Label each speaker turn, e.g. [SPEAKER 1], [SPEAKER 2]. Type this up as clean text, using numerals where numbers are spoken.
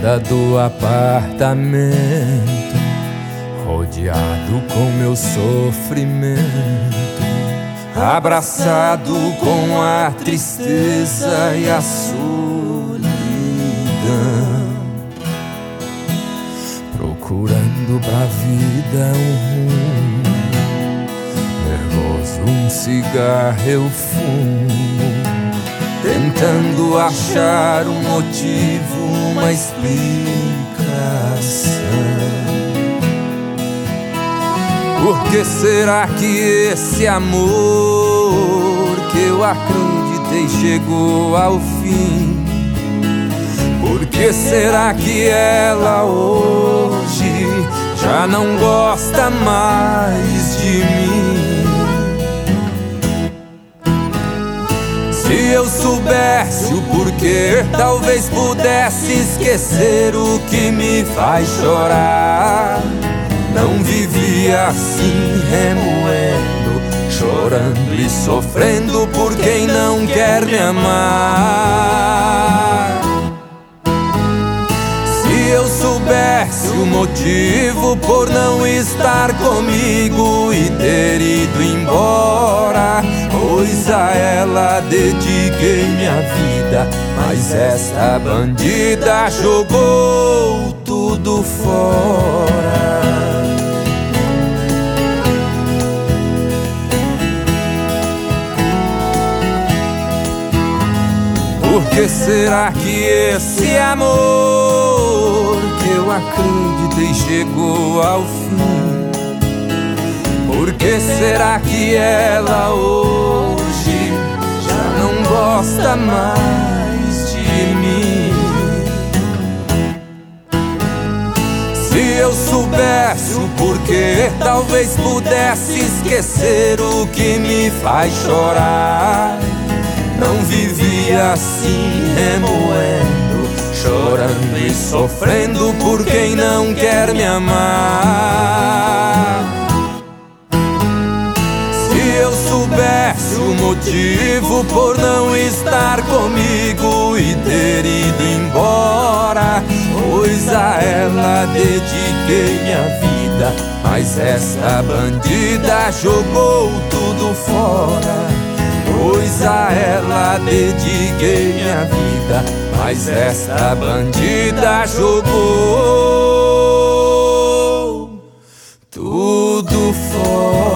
[SPEAKER 1] porta do apartamento, rodeado com meu sofrimento, abraçado com a tristeza e a solidão, procurando pra vida um rumo, nervoso um cigarro eu fumo, tentando achar um motivo, uma explicação. Por que será que esse amor que eu acreditei chegou ao fim? Por que será que ela hoje já não gosta mais de mim? Se eu soubesse o porquê, talvez pudesse esquecer o que me faz chorar. Não vivia assim remoendo, chorando e sofrendo por quem não quer me amar. Se eu soubesse o motivo por não estar comigo e ter ido embora, pois a ela dediquei minha vida, mas esta bandida jogou tudo fora. Por que será que esse amor que eu acreditei chegou ao fim? Por que será que ela hoje já não gosta mais de mim? Se eu soubesse o porquê, talvez pudesse esquecer o que me faz chorar. Não vivia assim remoendo, chorando e sofrendo por quem não quer me amar. Se eu soubesse o motivo por não estar comigo e ter ido embora, pois a ela dediquei minha vida, mas esta bandida jogou tudo fora. Pois a ela dediquei minha vida, mas esta bandida jogou tudo fora.